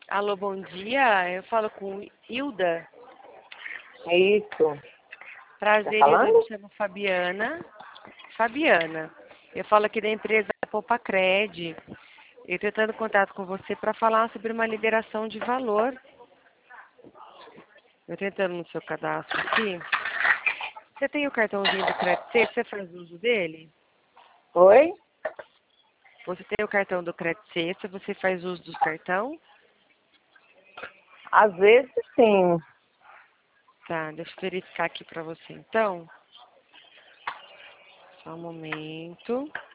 Alô, bom dia. Eu falo com Hilda. É isso. Tá Prazer, Hilda. Eu falando? me chamo Fabiana. Fabiana. Eu falo aqui da empresa Popacred. Eu estou tentando contato com você para falar sobre uma liberação de valor. Eu tentando no seu cadastro aqui. Você tem o cartãozinho do Crédito C? Você faz uso dele? Oi? Você tem o cartão do Crédito C? Você faz uso do cartão? Às vezes sim. Tá, deixa eu verificar aqui para você então. Só um momento.